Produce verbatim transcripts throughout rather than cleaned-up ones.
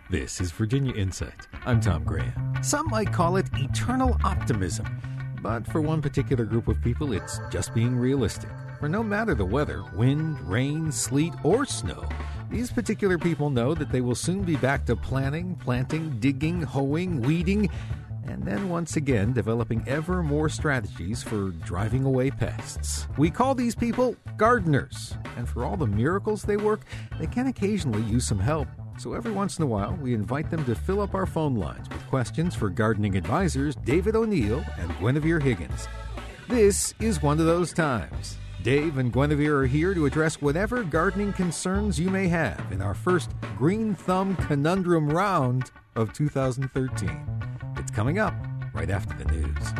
This is Virginia Insight. I'm Tom Graham. Some might call it eternal optimism, but for one particular group of people, it's just being realistic. For no matter the weather, wind, rain, sleet, or snow, these particular people know that they will soon be back to planting, planting, digging, hoeing, weeding, and then once again developing ever more strategies for driving away pests. We call these people gardeners, and for all the miracles they work, they can occasionally use some help. So every once in a while, we invite them to fill up our phone lines with questions for gardening advisors David O'Neill and Guinevere Higgins. This is one of those times. Dave and Guinevere are here to address whatever gardening concerns you may have in our first Green Thumb Conundrum round of two thousand thirteen. It's coming up right after the news.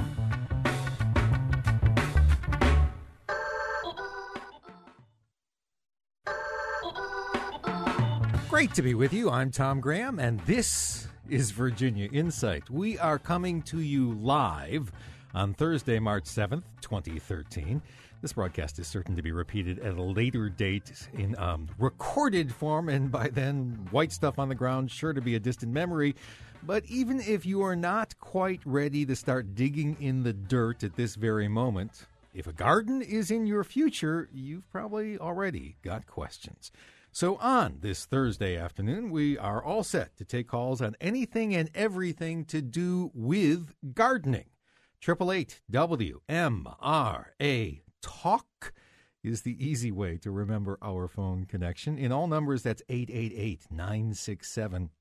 Great to be with you. I'm Tom Graham, and this is Virginia Insight. We are coming to you live on Thursday, March seventh, twenty thirteen. This broadcast is certain to be repeated at a later date in um, recorded form, and by then, white stuff on the ground, sure to be a distant memory. But even if you are not quite ready to start digging in the dirt at this very moment, if a garden is in your future, you've probably already got questions. So on this Thursday afternoon, we are all set to take calls on anything and everything to do with gardening. Triple eight W M R A Talk is the easy way to remember our phone connection. In all numbers, that's eight eight eight, nine six seven,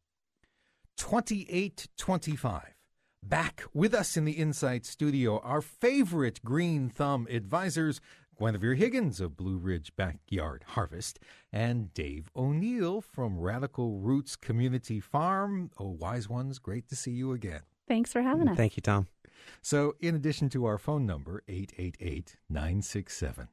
two eight two five. Back with us in the Insight Studio, our favorite Green Thumb advisors, Guinevere Higgins of Blue Ridge Backyard Harvest, and Dave O'Neill from Radical Roots Community Farm. Oh, wise ones, great to see you again. Thanks for having us. Thank you, Tom. So in addition to our phone number, eight eight eight, nine six seven,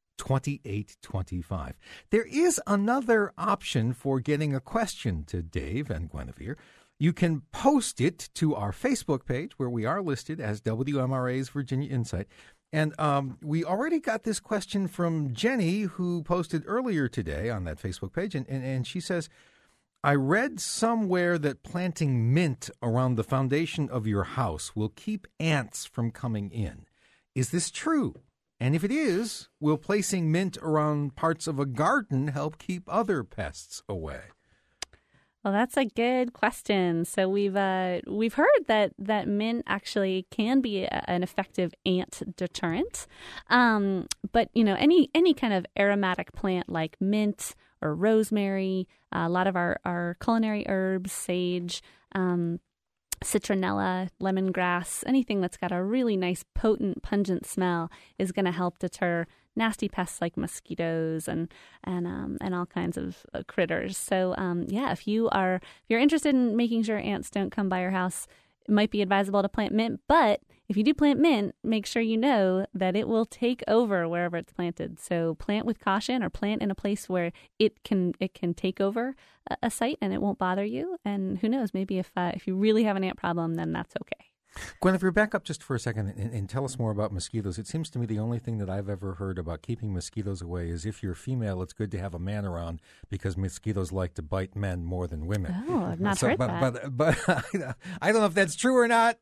two eight two five, there is another option for getting a question to Dave and Guinevere. You can post it to our Facebook page, where we are listed as W M R A's Virginia Insight. And um, we already got this question from Jenny, who posted earlier today on that Facebook page. And, and, and she says, I read somewhere that planting mint around the foundation of your house will keep ants from coming in. Is this true? And if it is, will placing mint around parts of a garden help keep other pests away? Well, that's a good question. So we've uh, we've heard that, that mint actually can be a, an effective ant deterrent. Um, but, you know, any any kind of aromatic plant like mint or rosemary, uh, a lot of our, our culinary herbs, sage, um, citronella, lemongrass, anything that's got a really nice, potent, pungent smell is going to help deter nasty pests like mosquitoes and and um, and all kinds of uh, critters. So um, yeah, if you are if you're interested in making sure ants don't come by your house, it might be advisable to plant mint. But if you do plant mint, make sure you know that it will take over wherever it's planted. So plant with caution, or plant in a place where it can it can take over a, a site and it won't bother you. And who knows, maybe if uh, if you really have an ant problem, then that's okay. Guinevere, back up just for a second and, and tell us more about mosquitoes. It seems to me the only thing that I've ever heard about keeping mosquitoes away is if you're female, it's good to have a man around because mosquitoes like to bite men more than women. Oh, I've not so, heard but, that. But, but I don't know if that's true or not.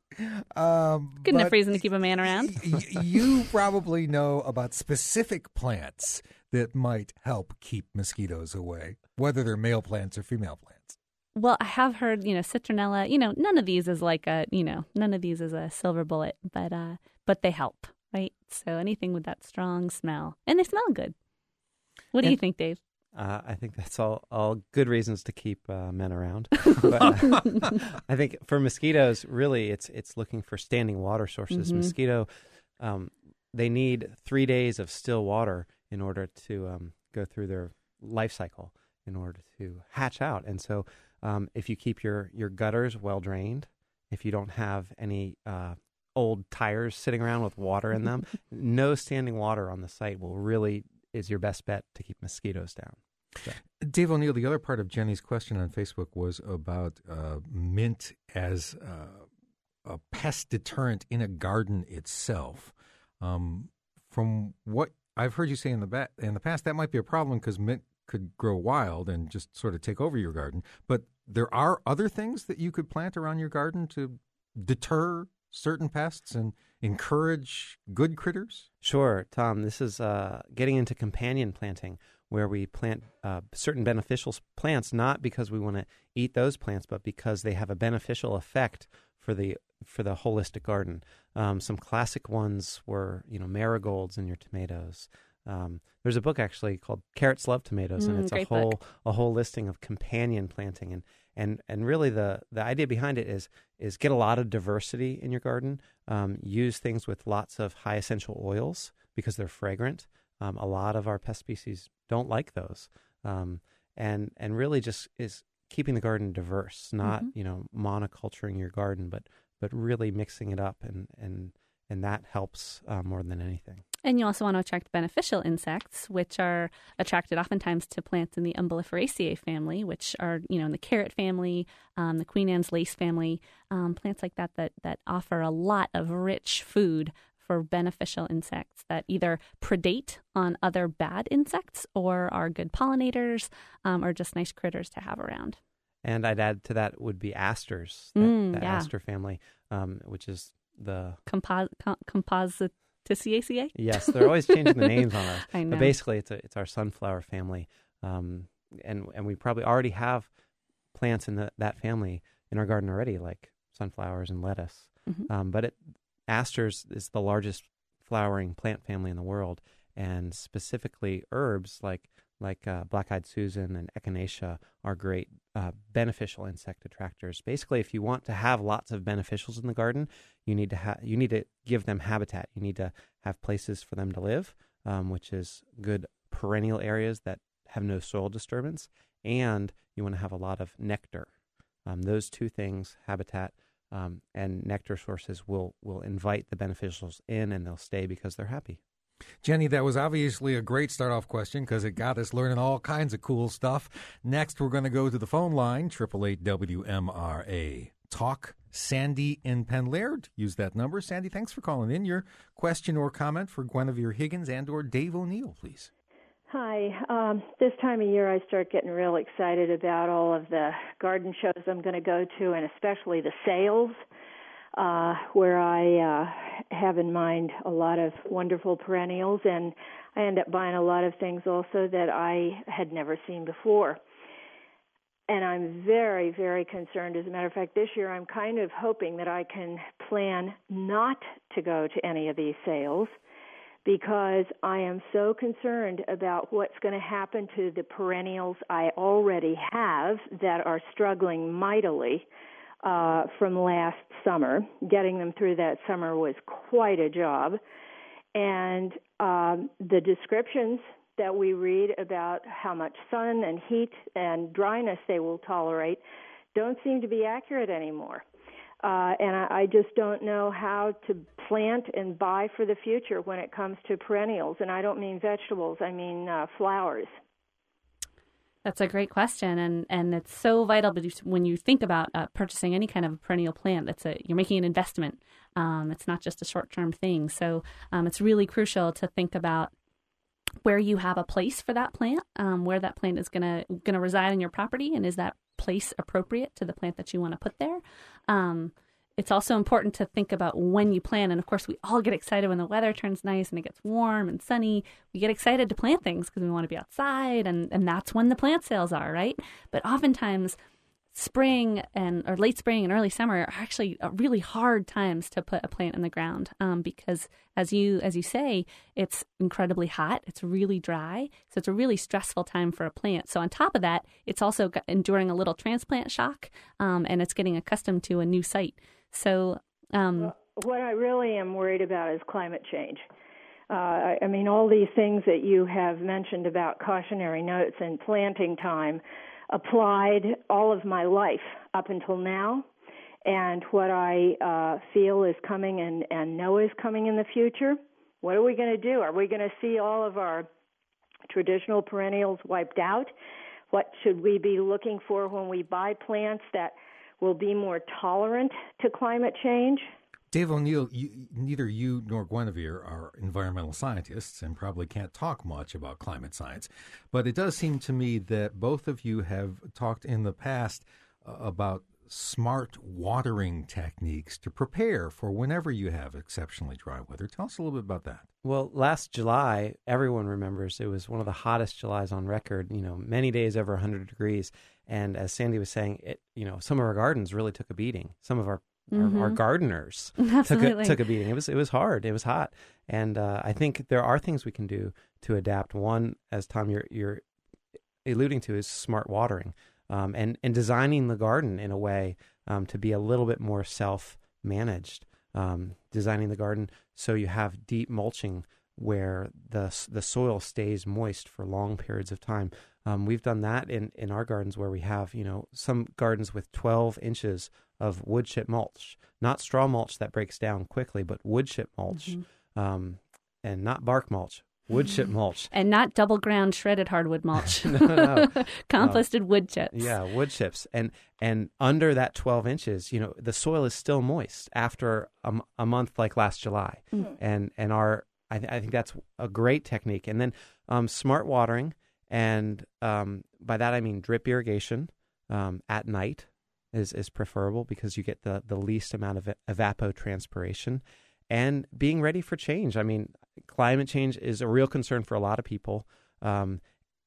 Um, good enough reason to keep a man around. y- you probably know about specific plants that might help keep mosquitoes away, whether they're male plants or female plants. Well, I have heard, you know, citronella, you know, none of these is like a, you know, none of these is a silver bullet, but uh, but they help, right? So anything with that strong smell, and they smell good. What do and, you think, Dave? Uh, I think that's all, all good reasons to keep uh, men around. But, uh, I think for mosquitoes, really, it's it's looking for standing water sources. Mm-hmm. Mosquito, um, they need three days of still water in order to um, go through their life cycle, in order to hatch out. And so um, if you keep your, your gutters well drained, if you don't have any uh, old tires sitting around with water in them, no standing water on the site will really is your best bet to keep mosquitoes down. So. Dave O'Neill, the other part of Jenny's question on Facebook was about uh, mint as uh, a pest deterrent in a garden itself. Um, from what I've heard you say in the ba- in the past, that might be a problem because mint could grow wild and just sort of take over your garden. But there are other things that you could plant around your garden to deter certain pests and encourage good critters? Sure, Tom. This is uh, getting into companion planting, where we plant uh, certain beneficial plants, not because we want to eat those plants, but because they have a beneficial effect for the for the holistic garden. Um, some classic ones were, you know, marigolds in your tomatoes. Um, there's a book actually called Carrots Love Tomatoes, and Mm, it's a great whole book. a whole listing of companion planting. And and and really the the idea behind it is is get a lot of diversity in your garden. Um, use things with lots of high essential oils because they're fragrant. Um, a lot of our pest species don't like those, um, and and really just is keeping the garden diverse, not Mhm. you know monoculturing your garden, but but really mixing it up, and and and that helps uh, more than anything. And you also want to attract beneficial insects, which are attracted oftentimes to plants in the Umbelliferaceae family, which are, you know, in the carrot family, um, the Queen Anne's lace family, um, plants like that, that that offer a lot of rich food for beneficial insects that either predate on other bad insects or are good pollinators, um, or just nice critters to have around. And I'd add to that would be asters, that, Mm, the yeah. aster family, um, which is the Compos- com- Compositaceae? yes, they're always changing the names on us. I know. But basically, it's a, it's our sunflower family, um, and and we probably already have plants in the, that family in our garden already, like sunflowers and lettuce. Mhm. Um, but it, asters is the largest flowering plant family in the world, and specifically herbs like like uh, black-eyed Susan and echinacea are great uh, beneficial insect attractors. Basically, if you want to have lots of beneficials in the garden, you need to ha- you need to give them habitat. You need to have places for them to live, um, which is good perennial areas that have no soil disturbance, and you want to have a lot of nectar. Um, those two things, habitat um, and nectar sources, will will invite the beneficials in, and they'll stay because they're happy. Jenny, that was obviously a great start-off question because it got us learning all kinds of cool stuff. Next, we're going to go to the phone line, eight eight eight W M R A. Talk. Sandy in Penlaird. Use that number. Sandy, thanks for calling in. Your question or comment for Guinevere Higgins and or Dave O'Neill, please. Hi. Um, this time of year, I start getting real excited about all of the garden shows I'm going to go to, and especially the sales, uh, where I uh, have in mind a lot of wonderful perennials, and I end up buying a lot of things also that I had never seen before. And I'm very, very concerned. As a matter of fact, this year I'm kind of hoping that I can plan not to go to any of these sales, because I am so concerned about what's going to happen to the perennials I already have that are struggling mightily uh, from last summer. Getting them through that summer was quite a job. And um, the descriptions that we read about how much sun and heat and dryness they will tolerate don't seem to be accurate anymore. Uh, and I, I just don't know how to plant and buy for the future when it comes to perennials. And I don't mean vegetables, I mean uh, flowers. That's a great question, and, and it's so vital. But when you think about uh, purchasing any kind of a perennial plant, that's a you're making an investment. Um, it's not just a short-term thing. So um, it's really crucial to think about where you have a place for that plant, um, where that plant is gonna gonna reside on your property, and is that place appropriate to the plant that you want to put there. Um, it's also important to think about when you plant. And of course, we all get excited when the weather turns nice and it gets warm and sunny. We get excited to plant things because we want to be outside, and, and that's when the plant sales are, right? But oftentimes, spring and or late spring and early summer are actually really hard times to put a plant in the ground, um, because as you as you say, it's incredibly hot, it's really dry, so it's a really stressful time for a plant. So on top of that, it's also enduring a little transplant shock, um, and it's getting accustomed to a new site. So um, well, what I really am worried about is climate change. Uh, I, I mean, all these things that you have mentioned about cautionary notes and planting time applied all of my life up until now, and what I uh, feel is coming and, and know is coming in the future. What are we going to do? Are we going to see all of our traditional perennials wiped out? What should we be looking for when we buy plants that will be more tolerant to climate change? Dave O'Neill, you, neither you nor Guinevere are environmental scientists and probably can't talk much about climate science, but it does seem to me that both of you have talked in the past uh, about smart watering techniques to prepare for whenever you have exceptionally dry weather. Tell us a little bit about that. Well, last July, everyone remembers it was one of the hottest Julys on record, you know, many days over one hundred degrees. And as Sandy was saying, it, you know, some of our gardens really took a beating. Some of our mm-hmm. our, our gardeners took a, took a beating. It was it was hard. It was hot. And uh, I think there are things we can do to adapt. One, as Tom, you're, you're alluding to, is smart watering. Um, and, and designing the garden in a way um, to be a little bit more self-managed. Um, designing the garden so you have deep mulching where the the soil stays moist for long periods of time. Um, we've done that in, in our gardens where we have, you know, some gardens with twelve inches of wood chip mulch, not straw mulch that breaks down quickly, but wood chip mulch, mm-hmm. um, and not bark mulch. Wood chip mulch. And not double ground shredded hardwood mulch. no, no. Composted um, wood chips. Yeah, wood chips. And and under that twelve inches, you know, the soil is still moist after a, a month like last July. Mm-hmm. And and our I, th- I think that's a great technique. And then um, smart watering, and um, by that I mean drip irrigation um, at night is, is preferable because you get the, the least amount of evapotranspiration. And being ready for change. I mean, climate change is a real concern for a lot of people. Um,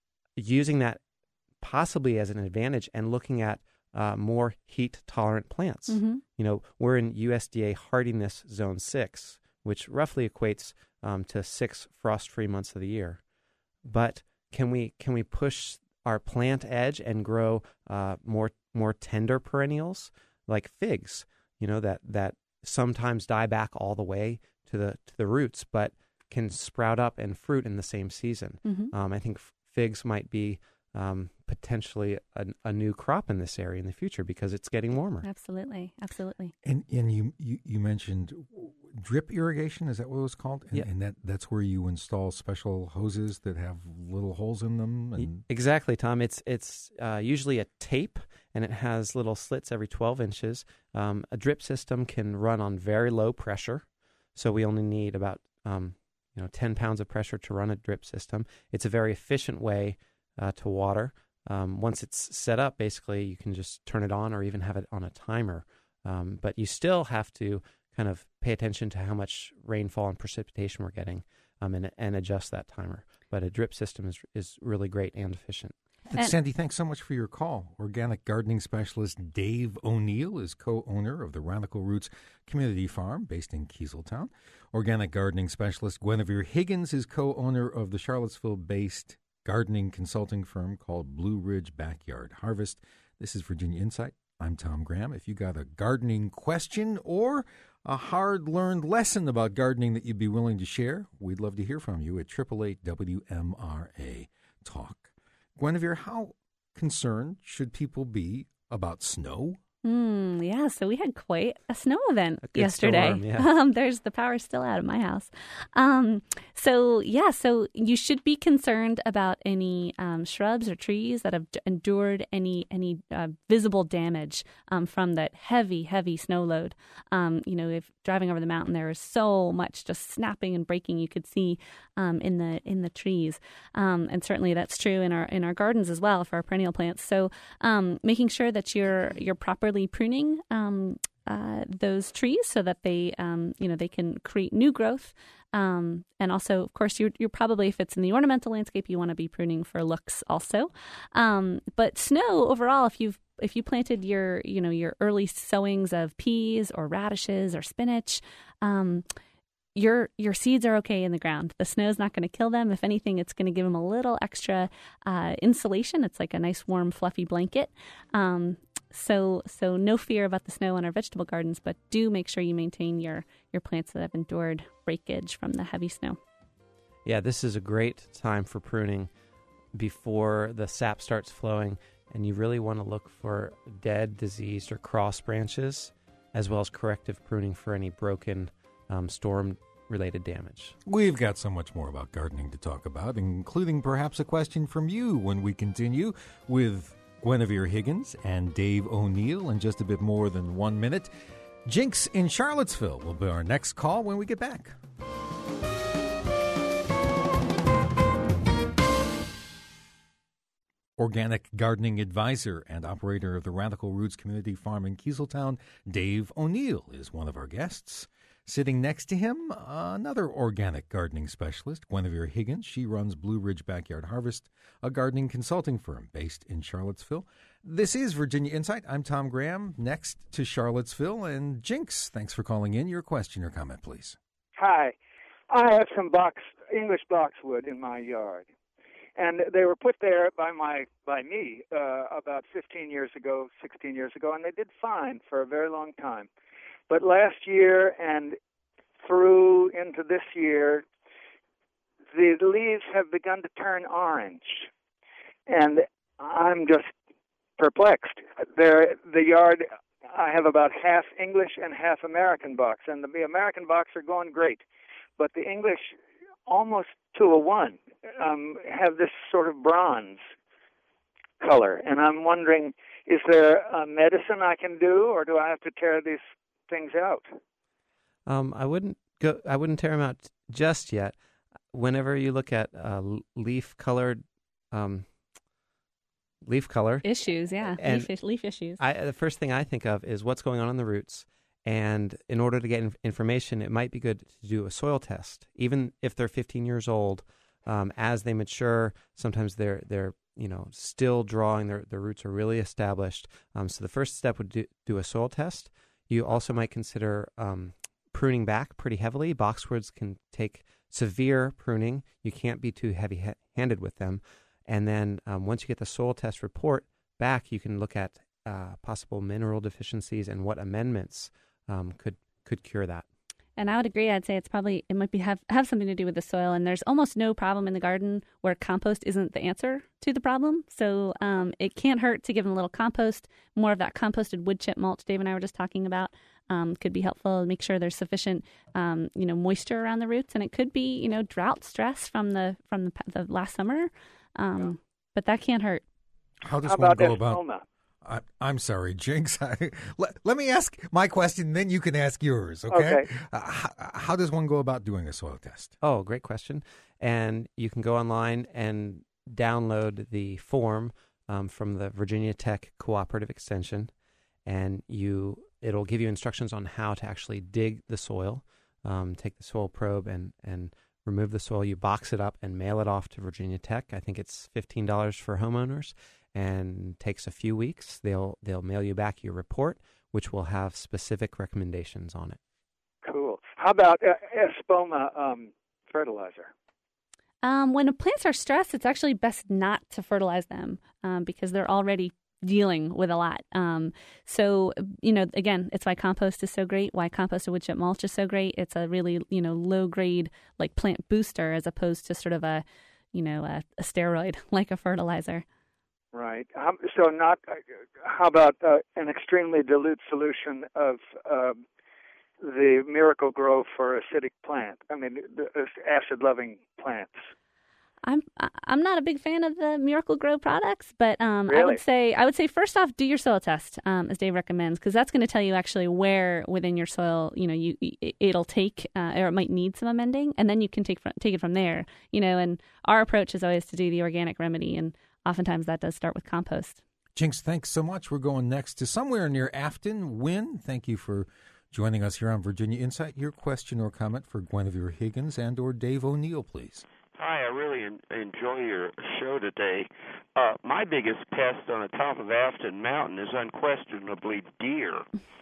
using that possibly as an advantage and looking at uh, more heat-tolerant plants. Mm-hmm. You know, we're in U S D A hardiness zone six, which roughly equates um, to six frost-free months of the year. But can we can we push our plant edge and grow uh, more more tender perennials like figs? You know, that that. sometimes die back all the way to the to the roots, but can sprout up and fruit in the same season. Mm-hmm. Um, I think figs might be um, potentially a, a new crop in this area in the future because it's getting warmer. Absolutely, absolutely. And and you you, you mentioned drip irrigation. Is that what it was called? And, yeah. and that that's where you install special hoses that have little holes in them. And... Exactly, Tom. It's it's uh, usually a tape. And it has little slits every twelve inches. Um, a drip system can run on very low pressure, so we only need about um, you know ten pounds of pressure to run a drip system. It's a very efficient way uh, to water. Um, once it's set up, basically you can just turn it on or even have it on a timer. Um, but you still have to kind of pay attention to how much rainfall and precipitation we're getting um, and, and adjust that timer. But a drip system is is really great and efficient. And Sandy, thanks so much for your call. Organic gardening specialist Dave O'Neill is co-owner of the Radical Roots Community Farm based in Kieseltown. Organic gardening specialist Guinevere Higgins is co-owner of the Charlottesville-based gardening consulting firm called Blue Ridge Backyard Harvest. This is Virginia Insight. I'm Tom Graham. If you got a gardening question or a hard-learned lesson about gardening that you'd be willing to share, we'd love to hear from you at eight eight eight W M R A Talk. Guinevere, how concerned should people be about snow? Mm, yeah, so we had quite a snow event a yesterday. Storm, yeah. um, there's the power still out of my house. Um, so yeah, so you should be concerned about any um, shrubs or trees that have d- endured any any uh, visible damage um, from that heavy, heavy snow load. Um, you know, if driving over the mountain, there is so much just snapping and breaking you could see um, in the in the trees, um, and certainly that's true in our in our gardens as well for our perennial plants. So um, making sure that you're you're properly pruning um, uh, those trees so that they, um, you know, they can create new growth. Um, and also, of course, you're, you're probably, if it's in the ornamental landscape, you want to be pruning for looks also. Um, but snow overall, if you've if you planted your, you know, your early sowings of peas or radishes or spinach, um, your your seeds are okay in the ground. The snow's not going to kill them. If anything, it's going to give them a little extra uh, insulation. It's like a nice, warm, fluffy blanket. Um, So so no fear about the snow on our vegetable gardens, but do make sure you maintain your, your plants that have endured breakage from the heavy snow. Yeah, this is a great time for pruning before the sap starts flowing, and you really want to look for dead, diseased, or cross branches, as well as corrective pruning for any broken um, storm-related damage. We've got so much more about gardening to talk about, including perhaps a question from you when we continue with Guinevere Higgins and Dave O'Neill in just a bit more than one minute. Jinx in Charlottesville will be our next call when we get back. Organic gardening advisor and operator of the Radical Roots Community Farm in Kieseltown, Dave O'Neill, is one of our guests. Sitting next to him, another organic gardening specialist, Guinevere Higgins. She runs Blue Ridge Backyard Harvest, a gardening consulting firm based in Charlottesville. This is Virginia Insight. I'm Tom Graham, next to Charlottesville. And Jinx, thanks for calling in. Your question or comment, please. Hi. I have some box English boxwood in my yard. And they were put there by my by me uh, about fifteen years ago, sixteen years ago, and they did fine for a very long time. But last year and through into this year, the leaves have begun to turn orange, and I'm just perplexed. There, the yard, I have about half English and half American box, and the American box are going great, but the English, almost to a one, um, have this sort of bronze color, and I'm wondering, is there a medicine I can do, or do I have to tear these things out? Um, I wouldn't go. I wouldn't tear them out just yet. Whenever you look at uh, leaf colored, um, leaf color issues, yeah, leaf, leaf issues. I, the first thing I think of is what's going on in the roots. And in order to get inf- information, it might be good to do a soil test, even if they're fifteen years old. Um, as they mature, sometimes they're they're you know still drawing. Their their roots are really established. Um, so the first step would do, do a soil test. You also might consider um, pruning back pretty heavily. Boxwoods can take severe pruning. You can't be too heavy-handed with them. And then um, once you get the soil test report back, you can look at uh, possible mineral deficiencies and what amendments um, could could cure that. And I would agree. I'd say it's probably, it might be have, have something to do with the soil. And there's almost no problem in the garden where compost isn't the answer to the problem. So um, it can't hurt to give them a little compost. More of that composted wood chip mulch Dave and I were just talking about um, could be helpful. Make sure there's sufficient, um, you know, moisture around the roots. And it could be, you know, drought stress from the from the, the last summer. Um, yeah. But that can't hurt. How does How one about go about... Espoma? I, I'm sorry, Jinx. I, let, let me ask my question, then you can ask yours, okay? Okay. Uh, how, how does one go about doing a soil test? Oh, great question. And you can go online and download the form um, from the Virginia Tech Cooperative Extension, and you it'll give you instructions on how to actually dig the soil, um, take the soil probe and, and remove the soil. You box it up and mail it off to Virginia Tech. I think it's fifteen dollars for homeowners. And takes a few weeks. They'll they'll mail you back your report, which will have specific recommendations on it. Cool. How about uh, Espoma um, fertilizer? Um, when plants are stressed, it's actually best not to fertilize them um, because they're already dealing with a lot. Um, so, you know, again, it's why compost is so great, why composted wood chip mulch is so great. It's a really, you know, low-grade, like, plant booster as opposed to sort of a, you know, a, a steroid like a fertilizer. Right. Um, so not, uh, how about uh, an extremely dilute solution of uh, the Miracle-Gro for acidic plant? I mean, the uh, acid-loving plants. I'm I'm not a big fan of the Miracle-Gro products, but um, really? I would say I would say first off, do your soil test um, as Dave recommends, because that's going to tell you actually where within your soil you know you it'll take uh, or it might need some amending, and then you can take from, take it from there. You know, and our approach is always to do the organic remedy, and oftentimes that does start with compost. Jinx, thanks so much. We're going next to somewhere near Afton. Wynn, thank you for joining us here on Virginia Insight. Your question or comment for Guinevere Higgins and or Dave O'Neill, please. Hi, I really en- enjoy your show today. Uh, my biggest pest on the top of Afton Mountain is unquestionably deer.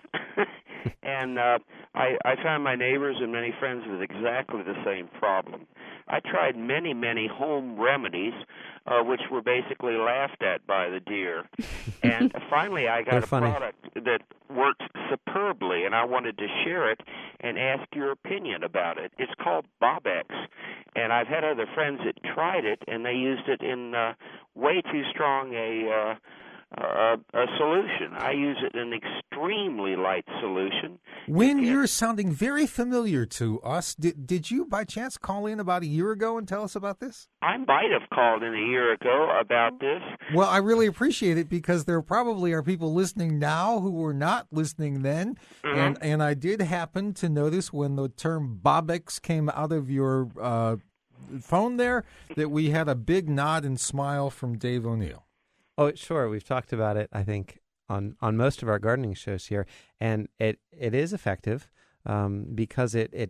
and uh, I, I found my neighbors and many friends with exactly the same problem. I tried many, many home remedies, uh, which were basically laughed at by the deer. And finally I got They're a funny. product that worked superbly, and I wanted to share it and ask your opinion about it. It's called Bobex, and I've had other friends that tried it, and they used it in uh, way too strong a... Uh, Uh, a solution. I use it in extreme extremely light solution. Wynn, You you're sounding very familiar to us. Did, did you, by chance, call in about a year ago and tell us about this? I might have called in a year ago about this. Well, I really appreciate it because there probably are people listening now who were not listening then. Mm-hmm. And and I did happen to notice when the term Bobex came out of your uh, phone there that we had a big nod and smile from Dave O'Neill. Oh, sure. We've talked about it, I think, on, on most of our gardening shows here. And it, it is effective um, because it it,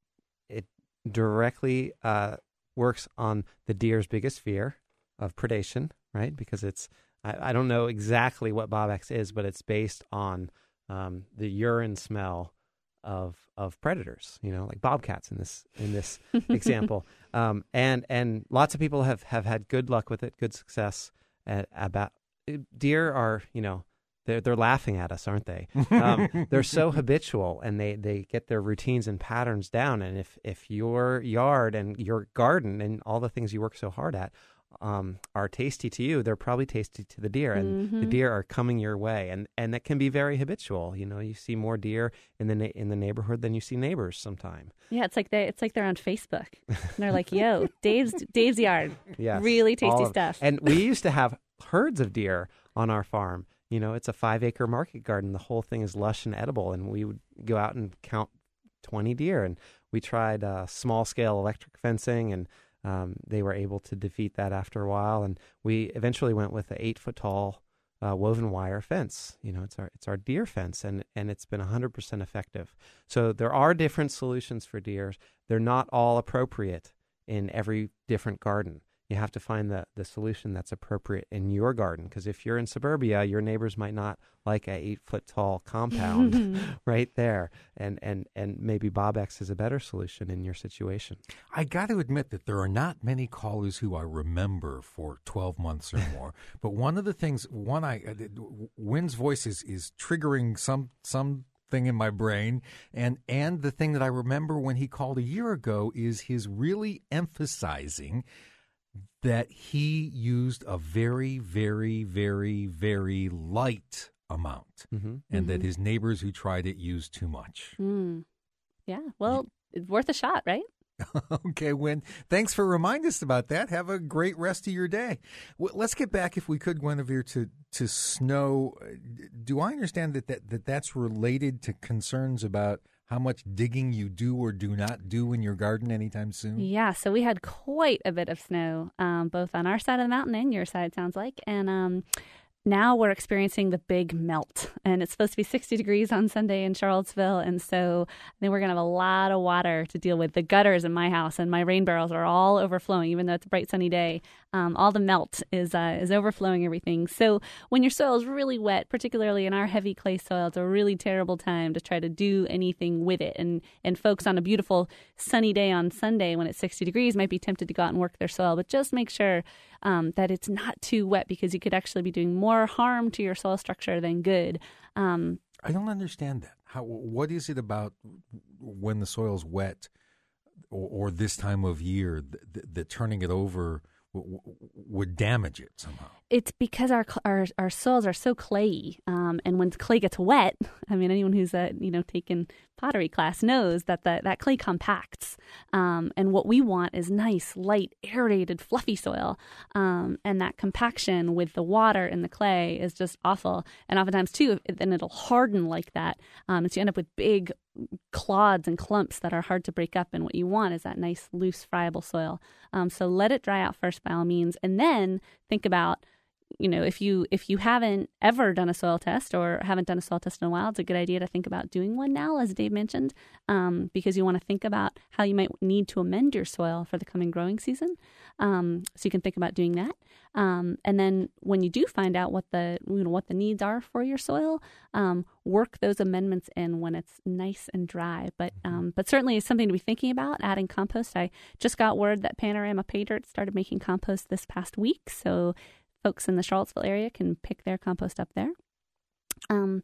it directly uh, works on the deer's biggest fear of predation, right? Because it's, I, I don't know exactly what Bobex is, but it's based on um, the urine smell of of predators, you know, like bobcats in this in this example. Um, and and lots of people have, have had good luck with it, good success. At, about deer are, you know, they're they're laughing at us, aren't they? Um, they're so habitual, and they, they get their routines and patterns down. And if if your yard and your garden and all the things you work so hard at um, are tasty to you, they're probably tasty to the deer, and Mm-hmm. the deer are coming your way, and and that can be very habitual. You know, you see more deer in the na- in the neighborhood than you see neighbors sometime. Yeah, it's like they it's like they're on Facebook. And they're like, "Yo, Dave's Dave's yard, Yes, really tasty all of- stuff." And we used to have herds of deer on our farm. You know, it's a five acre market garden. The whole thing is lush and edible, and we would go out and count twenty deer. And we tried uh, small scale electric fencing, and um, they were able to defeat that after a while. And we eventually went with an eight foot tall uh, woven wire fence. You know, it's our it's our deer fence, and and it's been one hundred percent effective. So there are different solutions for deer. They're not all appropriate in every different garden. You have to find the, the solution that's appropriate in your garden, because if you're in suburbia, your neighbors might not like a eight foot tall compound right there, and, and, and maybe Bobex is a better solution in your situation. I got to admit that there are not many callers who I remember for twelve months or more. But one of the things, one I, Wynn's voice is, is triggering some some thing in my brain, and and the thing that I remember when he called a year ago is his really emphasizing that he used a very, very, very, very light amount, Mm-hmm. and Mhm. that his neighbors who tried it used too much. Mm. Yeah, well, it's worth a shot, right? Okay, Wynn, thanks for reminding us about that. Have a great rest of your day. Well, let's get back, if we could, Guinevere, to, to snow. Do I understand that, that, that that's related to concerns about how much digging you do or do not do in your garden anytime soon? Yeah, so we had quite a bit of snow, um, both on our side of the mountain and your side, sounds like. And um, now we're experiencing the big melt. And it's supposed to be sixty degrees on Sunday in Charlottesville. And so I think we're going to have a lot of water to deal with. The gutters in my house and my rain barrels are all overflowing, even though it's a bright sunny day. Um, all the melt is uh, is overflowing everything. So when your soil is really wet, particularly in our heavy clay soil, it's a really terrible time to try to do anything with it. And and folks on a beautiful sunny day on Sunday when it's sixty degrees might be tempted to go out and work their soil, but just make sure um, that it's not too wet, because you could actually be doing more harm to your soil structure than good. Um, I don't understand that. How? What is it about when the soil's wet or, or this time of year that, that turning it over w- w- would damage it somehow? It's because our our our soils are so clayey, um, and when clay gets wet, I mean, anyone who's uh, you know taken pottery class knows that the, that clay compacts, um, and what we want is nice, light, aerated, fluffy soil, um, and that compaction with the water and the clay is just awful. And oftentimes too, then it'll harden like that, um, and so you end up with big clods and clumps that are hard to break up. And what you want is that nice, loose, friable soil. Um, so let it dry out first, by all means, and then think about, you know, if you if you haven't ever done a soil test or haven't done a soil test in a while, it's a good idea to think about doing one now, as Dave mentioned, um, because you want to think about how you might need to amend your soil for the coming growing season. Um, so you can think about doing that. Um, and then when you do find out what the you know what the needs are for your soil, um, work those amendments in when it's nice and dry. But um, but certainly it's something to be thinking about. Adding compost. I just got word that Panorama Pay Dirt started making compost this past week, so folks in the Charlottesville area can pick their compost up there. Um,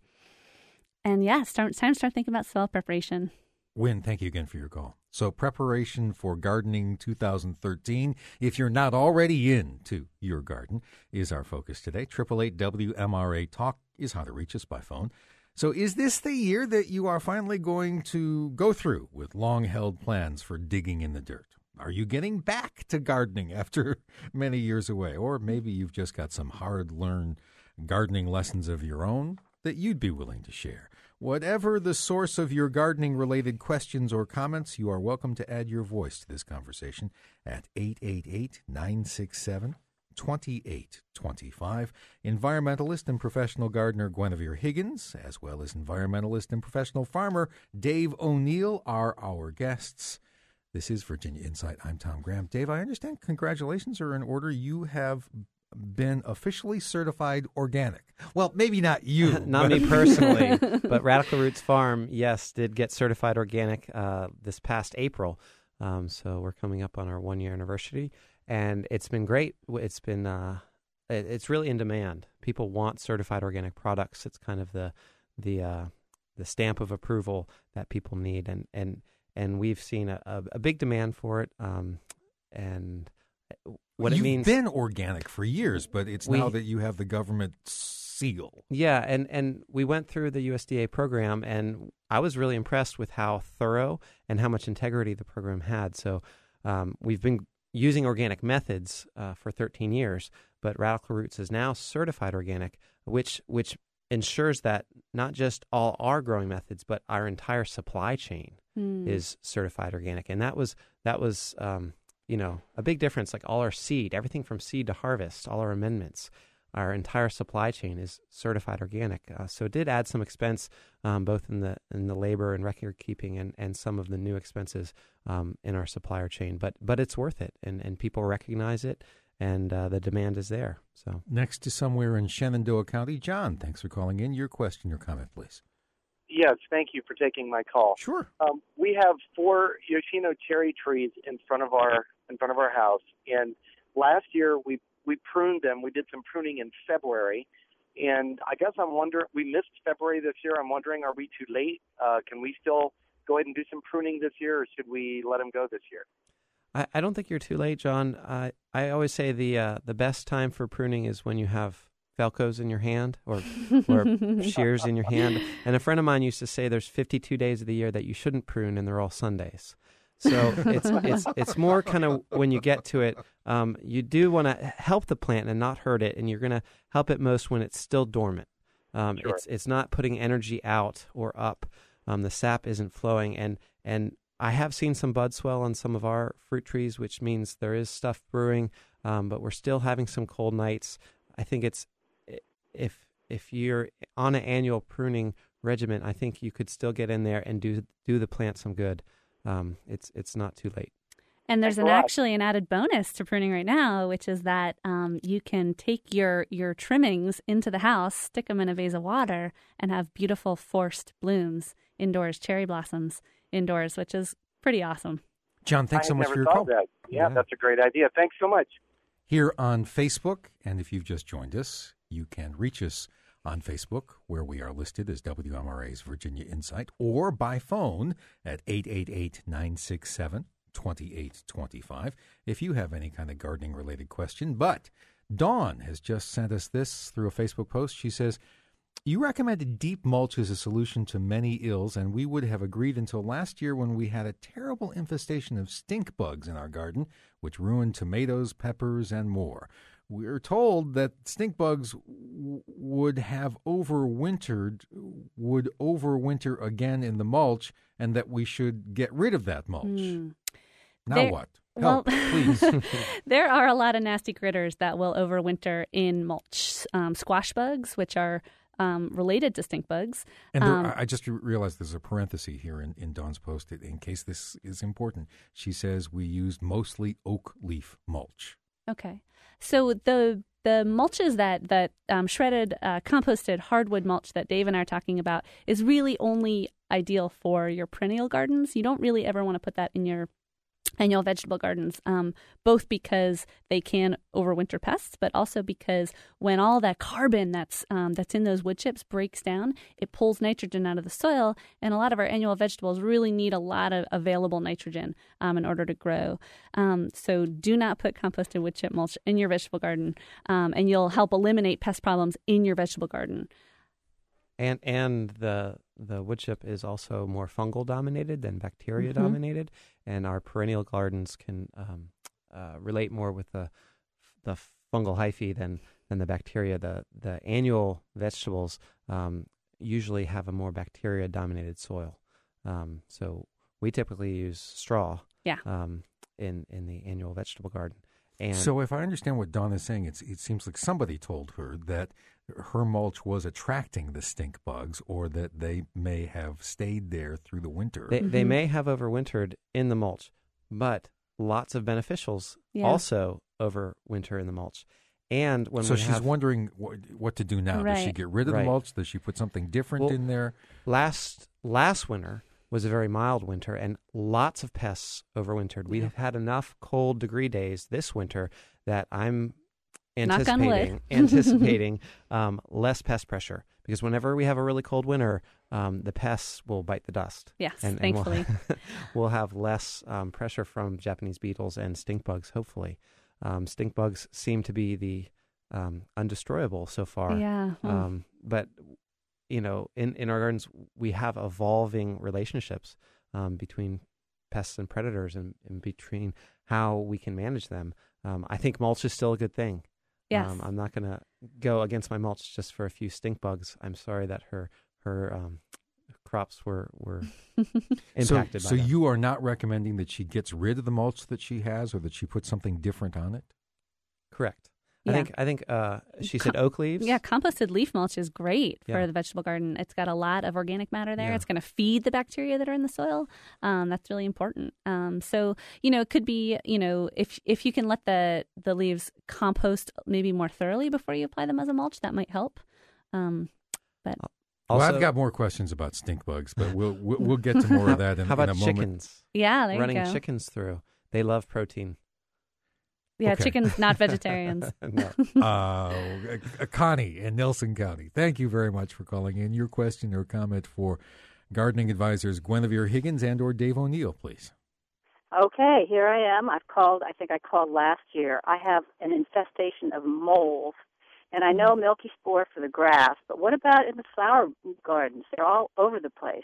and yeah, start, time to start thinking about soil preparation. Wynn, thank you again for your call. So preparation for gardening two thousand thirteen, if you're not already into your garden, is our focus today. eight eight eight W M R A Talk is how to reach us by phone. So is this the year that you are finally going to go through with long-held plans for digging in the dirt? Are you getting back to gardening after many years away? Or maybe you've just got some hard-learned gardening lessons of your own that you'd be willing to share. Whatever the source of your gardening-related questions or comments, you are welcome to add your voice to this conversation at eight eight eight, nine six seven, two eight two five. Environmentalist and professional gardener Guinevere Higgins, as well as environmentalist and professional farmer Dave O'Neill, are our guests. This is Virginia Insight. I'm Tom Graham. Dave, I understand congratulations are in order. You have been officially certified organic. Well, maybe not you. Not me personally, but Radical Roots Farm, yes, did get certified organic uh, this past April. Um, so we're coming up on our one-year anniversary, and it's been great. It's been uh, it, it's really in demand. People want certified organic products. It's kind of the the uh, the stamp of approval that people need, and and and we've seen a, a, a big demand for it. Um, and what You've it means, been organic for years, but it's we, now that you have the government seal. Yeah, and, and we went through the U S D A program, and I was really impressed with how thorough and how much integrity the program had. So um, we've been using organic methods uh, for thirteen years, but Radical Roots is now certified organic, which which ensures that not just all our growing methods, but our entire supply chain mm. is certified organic. And that was that was um, you know a big difference. Like all our seed, everything from seed to harvest, all our amendments, our entire supply chain is certified organic. Uh, so it did add some expense, um, both in the in the labor and record keeping, and, and some of the new expenses um, in our supplier chain. But but it's worth it, and, and people recognize it, and uh, the demand is there. So next to somewhere in Shenandoah County, John, thanks for calling in. Your question or comment, please. Yes, thank you for taking my call. Sure. Um, we have four Yoshino cherry trees in front of our in front of our house, and last year we we pruned them. We did some pruning in February, and I guess I'm wondering, we missed February this year. I'm wondering, are we too late? Uh, can we still go ahead and do some pruning this year, or should we let them go this year? I, I don't think you're too late, John. Uh, I always say the uh, the best time for pruning is when you have Felcos in your hand or or shears in your hand. And a friend of mine used to say there's fifty-two days of the year that you shouldn't prune, and they're all Sundays. So it's it's it's more kind of when you get to it, um, you do want to help the plant and not hurt it, and you're going to help it most when it's still dormant. Um, sure. It's it's not putting energy out or up. Um, the sap isn't flowing, and and I have seen some bud swell on some of our fruit trees, which means there is stuff brewing, um, but we're still having some cold nights. I think it's if if you're on an annual pruning regimen, I think you could still get in there and do do the plant some good. Um, it's it's not too late. And there's an actually an added bonus to pruning right now, which is that um, you can take your, your trimmings into the house, stick them in a vase of water, and have beautiful forced blooms indoors, cherry blossoms indoors, which is pretty awesome. John, thanks I so much never for your thought call. That. Yeah, yeah, that's a great idea. Thanks so much. Here on Facebook, and if you've just joined us, you can reach us on Facebook, where we are listed as W M R A's Virginia Insight, or by phone at eight eight eight, nine six seven, two eight two five if you have any kind of gardening-related question. But Dawn has just sent us this through a Facebook post. She says, you recommended deep mulch as a solution to many ills, and we would have agreed until last year when we had a terrible infestation of stink bugs in our garden, which ruined tomatoes, peppers, and more. We're told that stink bugs w- would have overwintered, would overwinter again in the mulch, and that we should get rid of that mulch. Mm. Now there, what? Help, well, please. There are a lot of nasty critters that will overwinter in mulch. Um, squash bugs, which are um, related to stink bugs. And there, um, I just realized there's a parenthesis here in, in Dawn's post in case this is important. She says we used mostly oak leaf mulch. Okay. So the the mulches that, that um, shredded, uh, composted hardwood mulch that Dave and I are talking about is really only ideal for your perennial gardens. You don't really ever want to put that in your annual vegetable gardens, um, both because they can overwinter pests, but also because when all that carbon that's um, that's in those wood chips breaks down, it pulls nitrogen out of the soil, and a lot of our annual vegetables really need a lot of available nitrogen um, in order to grow. Um, so do not put composted wood chip mulch in your vegetable garden, um, and you'll help eliminate pest problems in your vegetable garden. And and the the wood chip is also more fungal dominated than bacteria Mm-hmm. dominated, and our perennial gardens can um, uh, relate more with the the fungal hyphae than than the bacteria. The the annual vegetables um, usually have a more bacteria dominated soil, um, so we typically use straw. Yeah. Um, in in the annual vegetable garden. And So if I understand what Dawn is saying, it's, it seems like somebody told her that her mulch was attracting the stink bugs, or that they may have stayed there through the winter. They, they Mhm. may have overwintered in the mulch, but lots of beneficials Yeah. also overwinter in the mulch. And when so we she's have wondering what, what to do now. Does she Right. get rid of Right. the mulch? Does she put something different Well, in there? last last winter was a very mild winter, and lots of pests overwintered. We Yeah. have had enough cold degree days this winter that I'm Knock on wood. anticipating anticipating um, less pest pressure, because whenever we have a really cold winter, um, the pests will bite the dust. Yes, and, and thankfully. we'll, we'll have less um, pressure from Japanese beetles and stink bugs, hopefully. Um, stink bugs seem to be the um, undestroyable so far. Yeah. Mm. Um, but, you know, in, in our gardens, we have evolving relationships um, between pests and predators, and, and between how we can manage them. Um, I think mulch is still a good thing. Yes. Um, I'm not going to go against my mulch just for a few stink bugs. I'm sorry that her her um, crops were, were impacted so by so that. you are not recommending that she gets rid of the mulch that she has, or that she puts something different on it? Correct. I Yeah. think I think uh, she said oak leaves. Yeah, composted leaf mulch is great Yeah. for the vegetable garden. It's got a lot of organic matter there. Yeah. It's going to feed the bacteria that are in the soil. Um, that's really important. Um, so, you know, it could be, you know, if if you can let the, the leaves compost maybe more thoroughly before you apply them as a mulch, that might help. Um, but Well, Also, I've got more questions about stink bugs, but we'll we'll, we'll get to more of that in, how about in a moment. chickens? yeah, there Running you go. chickens through. They love protein. Yeah, Okay. chickens, not vegetarians. No. uh, uh, Connie in Nelson County, thank you very much for calling in. Your question or comment for gardening advisors Guinevere Higgins and or Dave O'Neill, please. Okay, here I am. I've called, I think I called last year. I have an infestation of moles, and I know milky spore for the grass, but what about in the flower gardens? They're all over the place.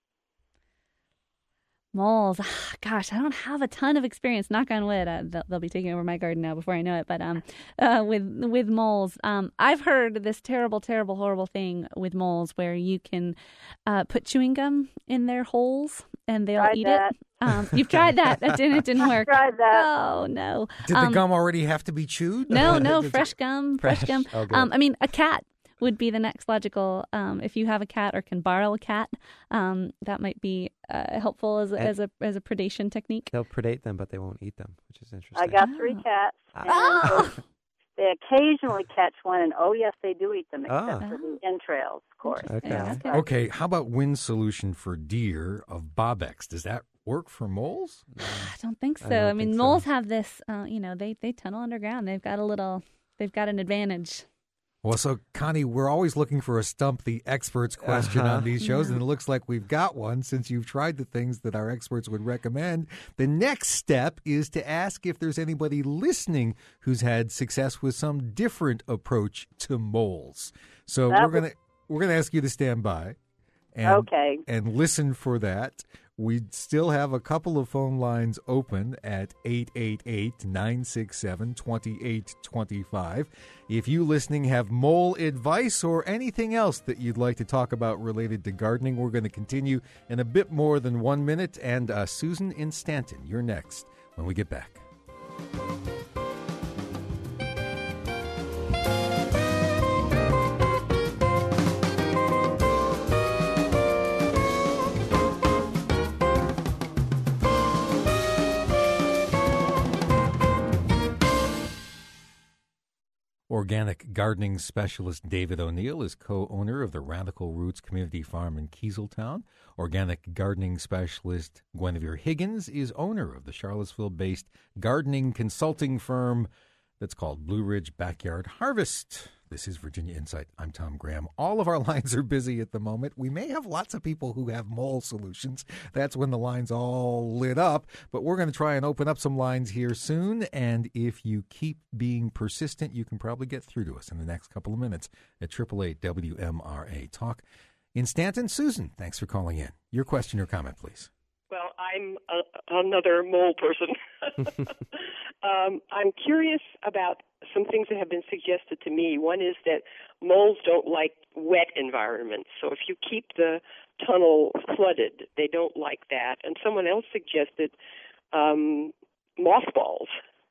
Moles, gosh, I don't have a ton of experience. Knock on wood, uh, they'll, they'll be taking over my garden now before I know it. But um, uh, with with moles, um, I've heard this terrible, terrible, horrible thing with moles where you can uh, put chewing gum in their holes and they'll Tried eat that. it. Um, you've tried that. That didn't. It didn't work. Tried that. Oh no. Did Um, the gum already have to be chewed? No, no, fresh gum, fresh, Fresh. gum. Oh, good. um, I mean, a cat would be the next logical. Um, if you have a cat or can borrow a cat, um, that might be uh, helpful as a, And- as a as a predation technique. They'll predate them, but they won't eat them, which is interesting. I got three cats, and Oh. they occasionally catch one, and oh yes, they do eat them, except Ah. for the entrails, of course. Okay. Yeah, okay. Okay, how about wind solution for deer of Bobex? Does that work for moles? I don't think I so. don't I, mean, think so. moles have this. Uh, you know, they they tunnel underground. They've got a little. They've got an advantage. Well, so, Connie, we're always looking for a stump the experts question Uh-huh. on these shows, and it looks like we've got one since you've tried the things that our experts would recommend. The next step is to ask if there's anybody listening who's had success with some different approach to moles. So That we're would- gonna we're gonna ask you to stand by and Okay. and listen for that. We still have a couple of phone lines open at eight eight eight, nine six seven, two eight two five. If you listening have mole advice or anything else that you'd like to talk about related to gardening, we're going to continue in a bit more than one minute. And uh, Susan in Stanton, you're next when we get back. Organic gardening specialist David O'Neill is co-owner of the Radical Roots Community Farm in Kieseltown. Organic gardening specialist Guinevere Higgins is owner of the Charlottesville-based gardening consulting firm that's called Blue Ridge Backyard Harvest. This is Virginia Insight. I'm Tom Graham. All of our lines are busy at the moment. We may have lots of people who have mole solutions. That's when the lines all lit up. But we're going to try and open up some lines here soon. And if you keep being persistent, you can probably get through to us in the next couple of minutes at eight eight eight W M R A Talk. In Stanton, Susan, thanks for calling in. Your question or comment, please. Well, I'm a, another mole person. um, I'm curious about some things that have been suggested to me. One is that moles don't like wet environments. So if you keep the tunnel flooded, they don't like that. And someone else suggested um, mothballs.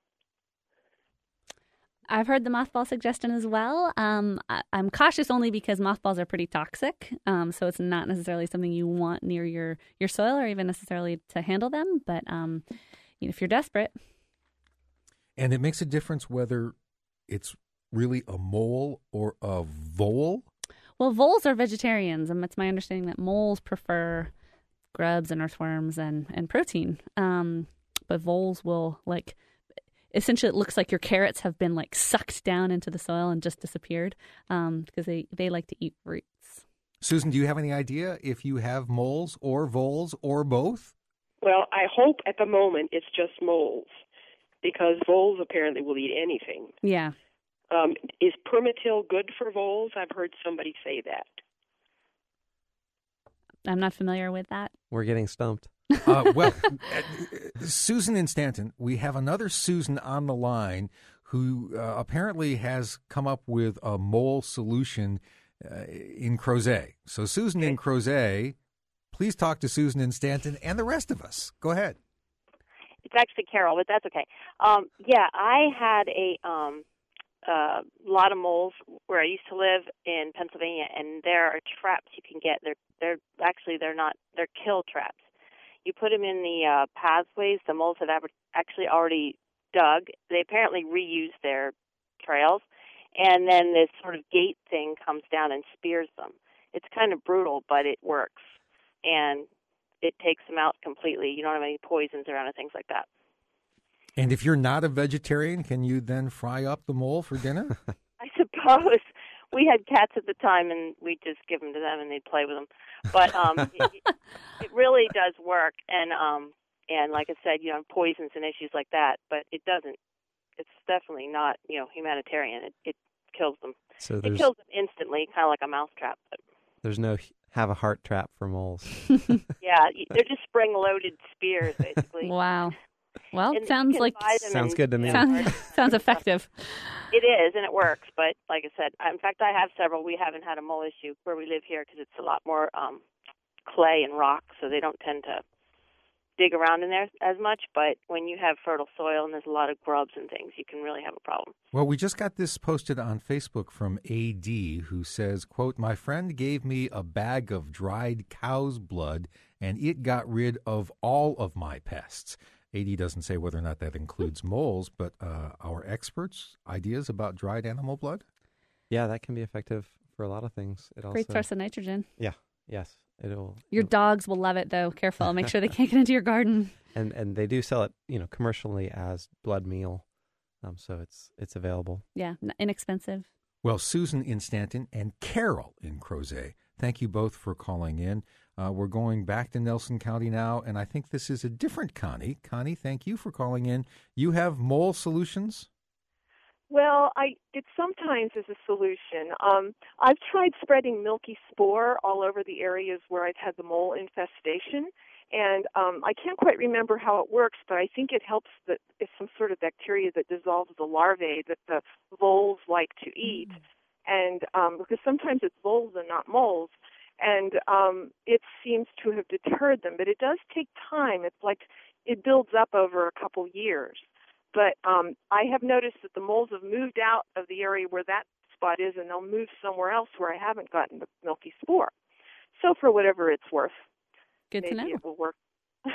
I've heard the mothball suggestion as well. Um, I, I'm cautious only because mothballs are pretty toxic, um, so it's not necessarily something you want near your, your soil or even necessarily to handle them. But um, you know, if you're desperate. And it makes a difference whether it's really a mole or a vole? Well, voles are vegetarians, and it's my understanding that moles prefer grubs and earthworms and, and protein. Um, but voles will, like, essentially it looks like your carrots have been, like, sucked down into the soil and just disappeared um, because they, they like to eat roots. Susan, do you have any idea if you have moles or voles or both? Well, I hope at the moment it's just moles, because voles apparently will eat anything. Yeah. Um, is Permatil good for voles? I've heard somebody say that. I'm not familiar with that. We're getting stumped. uh, well, Susan in Stanton, we have another Susan on the line who uh, apparently has come up with a mole solution uh, in Crozet. So Susan okay. in Crozet, please talk to Susan in Stanton and the rest of us. Go ahead. It's actually Carol, but that's okay. Um, yeah, I had a um, uh, lot of moles where I used to live in Pennsylvania, and there are traps you can get. They're they're actually they're not they're kill traps. You put them in the uh, pathways the moles have actually already dug. They apparently reuse their trails, and then this sort of gate thing comes down and spears them. It's kind of brutal, but it works, and it takes them out completely. You don't have any poisons around and things like that. And if you're not a vegetarian, can you then fry up the mole for dinner? I suppose. We had cats at the time, and we'd just give them to them, and they'd play with them. But um, it, it really does work. And um, and like I said, you know, poisons and issues like that. But it doesn't. It's definitely not, you know, humanitarian. It, it kills them. So it kills them instantly, kind of like a mousetrap. But there's no have a heart trap for moles. Yeah, they're just spring-loaded spears, basically. Wow. Well, and sounds like sounds good to me. Sounds, sounds effective. It is, and it works. But like I said, in fact, I have several. We haven't had a mole issue where we live here because it's a lot more um, clay and rock, so they don't tend to dig around in there as much. But when you have fertile soil and there's a lot of grubs and things, you can really have a problem. Well, we just got this posted on Facebook from A D, who says, quote, "My friend gave me a bag of dried cow's blood, and it got rid of all of my pests." A D doesn't say whether or not that includes moles, but uh, our experts' ideas about dried animal blood? Yeah, that can be effective for a lot of things. It Great also, source of nitrogen. Yeah, yes. It'll. Your it'll, dogs will love it, though. Careful. Make sure they can't get into your garden. And and they do sell it, you know, commercially as blood meal, um, so it's it's available. Yeah, inexpensive. Well, Susan in Stanton and Carol in Crozet, thank you both for calling in. Uh, we're going back to Nelson County now, and I think this is a different Connie. Connie, thank you for calling in. You have mole solutions? Well, I it sometimes is a solution. Um, I've tried spreading milky spore all over the areas where I've had the mole infestation, and um, I can't quite remember how it works, but I think it helps that it's some sort of bacteria that dissolves the larvae that the voles like to eat, mm-hmm. and um, because sometimes it's voles and not moles. And um, it seems to have deterred them, but it does take time. It's like it builds up over a couple years. But um, I have noticed that the moles have moved out of the area where that spot is, and they'll move somewhere else where I haven't gotten the milky spore. So for whatever it's worth, good maybe to know. It will work.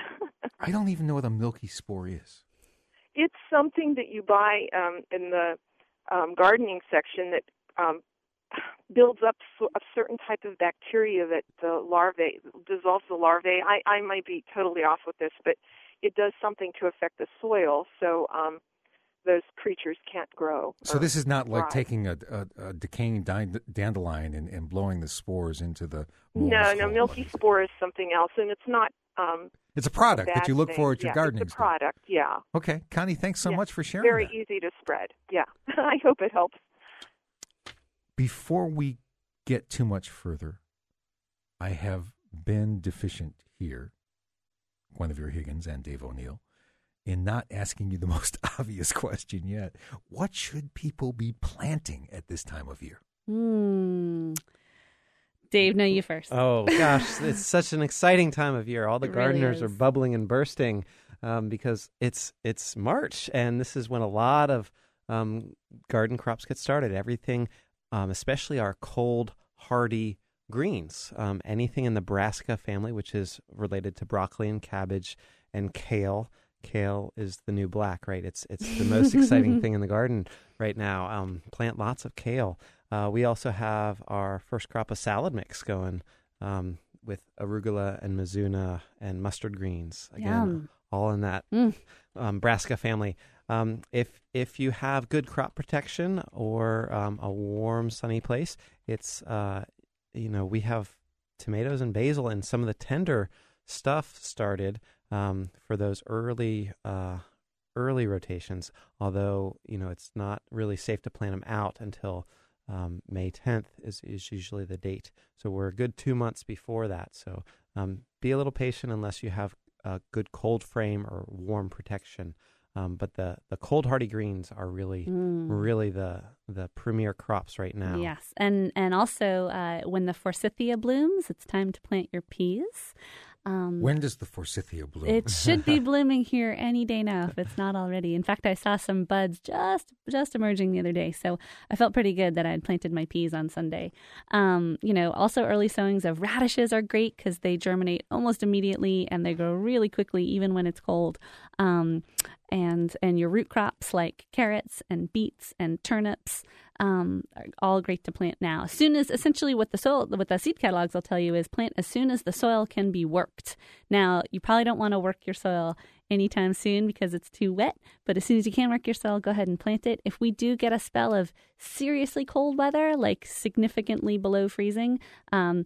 I don't even know what a milky spore is. It's something that you buy um, in the um, gardening section that um, builds up a certain type of bacteria that the larvae, dissolves the larvae. I, I might be totally off with this, but it does something to affect the soil. So um, those creatures can't grow. So this is not like thrive. taking a, a, a decaying di- dandelion and, and blowing the spores into the mold's No, no, hole. milky spore is something else, and it's not. Um, It's a product a that bad you look thing. forward to yeah, gardening. It's a product, yeah. Okay, Connie, thanks so yeah. much for sharing Very that. easy to spread. Yeah, I hope it helps. Before we get too much further, I have been deficient here, Guinevere Higgins and Dave O'Neill, in not asking you the most obvious question yet. What should people be planting at this time of year? Hmm. Dave, no, you first. Oh, gosh, it's such an exciting time of year. All the It really gardeners is. are bubbling and bursting um, because it's it's March, and this is when a lot of um, garden crops get started. Everything, um, especially our cold, hardy greens. Um, anything in the brassica family, which is related to broccoli and cabbage and kale. Kale is the new black, right? It's it's the most exciting thing in the garden right now. Um, plant lots of kale. Uh, we also have our first crop of salad mix going um, with arugula and mizuna and mustard greens. Again, Yum. all in that Mm. um, brassica family. Um, if if you have good crop protection or um, a warm, sunny place, it's uh, you know we have tomatoes and basil and some of the tender stuff started um, for those early uh, early rotations. Although you know it's not really safe to plant them out until um, May tenth is, is usually the date. So we're a good two months before that. So um, be a little patient unless you have a good cold frame or warm protection. Um, but the, the cold hardy greens are really Mm. really the the premier crops right now. Yes, and and also uh, when the forsythia blooms, it's time to plant your peas. Um, When does the forsythia bloom? It should be blooming here any day now if it's not already. In fact, I saw some buds just just emerging the other day, so I felt pretty good that I had planted my peas on Sunday. Um, you know, also early sowings of radishes are great because they germinate almost immediately and they grow really quickly even when it's cold. Um, and and your root crops like carrots and beets and turnips um, are all great to plant now. As soon as, essentially what the soil, what the seed catalogs will tell you is plant as soon as the soil can be worked. Now, you probably don't want to work your soil anytime soon because it's too wet, but as soon as you can work your soil, go ahead and plant it. If we do get a spell of seriously cold weather, like significantly below freezing, um,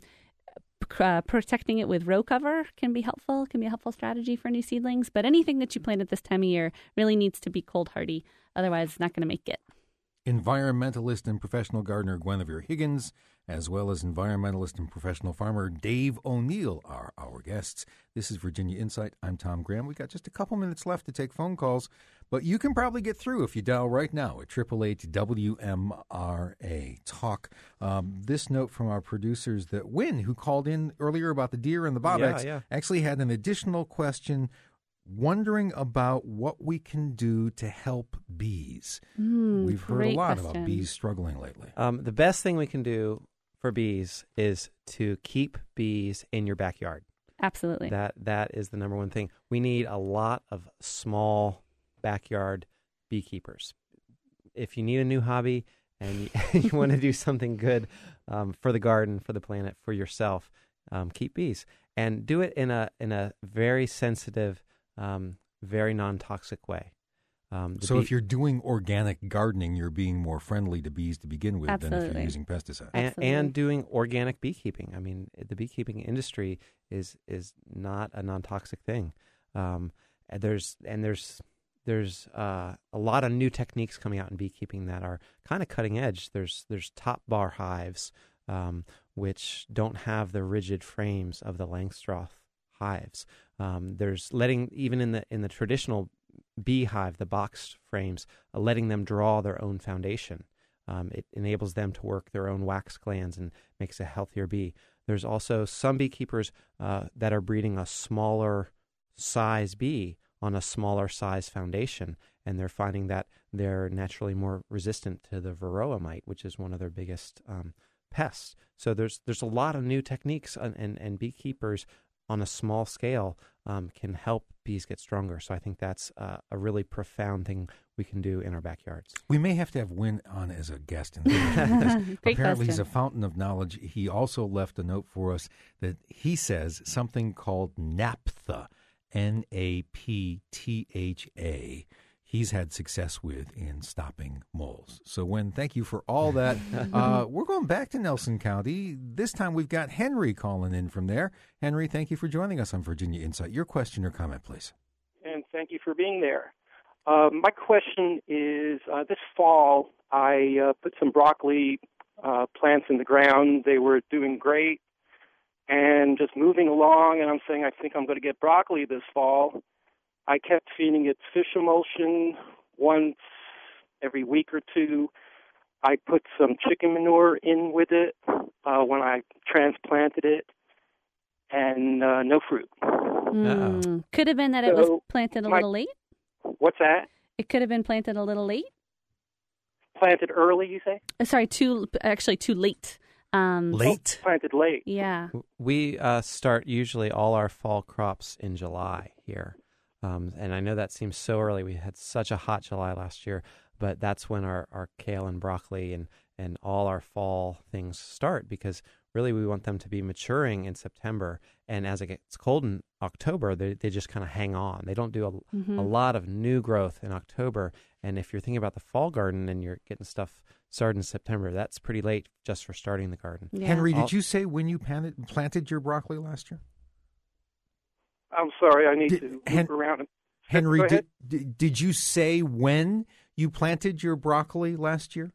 Uh, protecting it with row cover can be helpful, can be a helpful strategy for new seedlings. But anything that you plant at this time of year really needs to be cold hardy. Otherwise, it's not going to make it. Environmentalist and professional gardener Guinevere Higgins, as well as environmentalist and professional farmer Dave O'Neill are our guests. This is Virginia Insight. I'm Tom Graham. We've got just a couple minutes left to take phone calls, but you can probably get through if you dial right now at eight eight eight W M R A. Talk. Um, this note from our producers that Wynn, who called in earlier about the deer and the bobex, Yeah, yeah. actually had an additional question wondering about what we can do to help bees. Mm, We've heard a great lot question. about bees struggling lately. Um, the best thing we can do for bees is to keep bees in your backyard. Absolutely. That that is the number one thing. We need a lot of small backyard beekeepers. If you need a new hobby and you, you want to do something good um, for the garden, for the planet, for yourself, um, keep bees and do it in a in a very sensitive, um, very non-toxic way. Um, the So bee- if you're doing organic gardening, you're being more friendly to bees to begin with than if Absolutely. you're using pesticides. and, Absolutely. and doing organic beekeeping. I mean, the beekeeping industry is is not a non-toxic thing. Um, and there's and there's there's uh, a lot of new techniques coming out in beekeeping that are kind of cutting edge. There's there's top bar hives um, which don't have the rigid frames of the Langstroth hives. Um, there's letting even in the in the traditional beehive, the boxed frames, uh, letting them draw their own foundation. Um, it enables them to work their own wax glands and makes a healthier bee. There's also some beekeepers uh, that are breeding a smaller size bee on a smaller size foundation, and they're finding that they're naturally more resistant to the varroa mite, which is one of their biggest um, pests. So there's there's a lot of new techniques, and, and, and beekeepers on a small scale um, can help bees get stronger. So I think that's uh, a really profound thing we can do in our backyards. We may have to have Wynn on as a guest in the future. Great Apparently he's a question. fountain of knowledge. He also left a note for us that he says something called naphtha, N A P T H A. he's had success with in stopping moles. So, Wen, thank you for all that. uh, we're going back to Nelson County. This time we've got Henry calling in from there. Henry, thank you for joining us on Virginia Insight. Your question or comment, please. And thank you for being there. Uh, my question is, uh, this fall I uh, put some broccoli uh, plants in the ground. They were doing great and just moving along, and I'm saying I think I'm going to get broccoli this fall. I kept feeding it fish emulsion once every week or two. I put some chicken manure in with it uh, when I transplanted it, and uh, no fruit. Mm. Could have been that it So was planted a my- little late. What's that? It could have been planted a little late. Planted early, you say? Uh, Sorry, too actually too late. Um, Late? Planted late. Yeah. We uh, start usually all our fall crops in July here. Um, and I know that seems so early. We had such a hot July last year, but that's when our, our kale and broccoli and, and all our fall things start, because really we want them to be maturing in September. And as it gets cold in October, they, they just kind of hang on. They don't do a, Mhm. a lot of new growth in October. And if you're thinking about the fall garden and you're getting stuff started in September, that's pretty late just for starting the garden. Yeah. Henry, All- did you say when you planted, planted your broccoli last year? I'm sorry, I need Did- to move Hen- around. and- Henry, Go ahead. did, did, did you say when you planted your broccoli last year?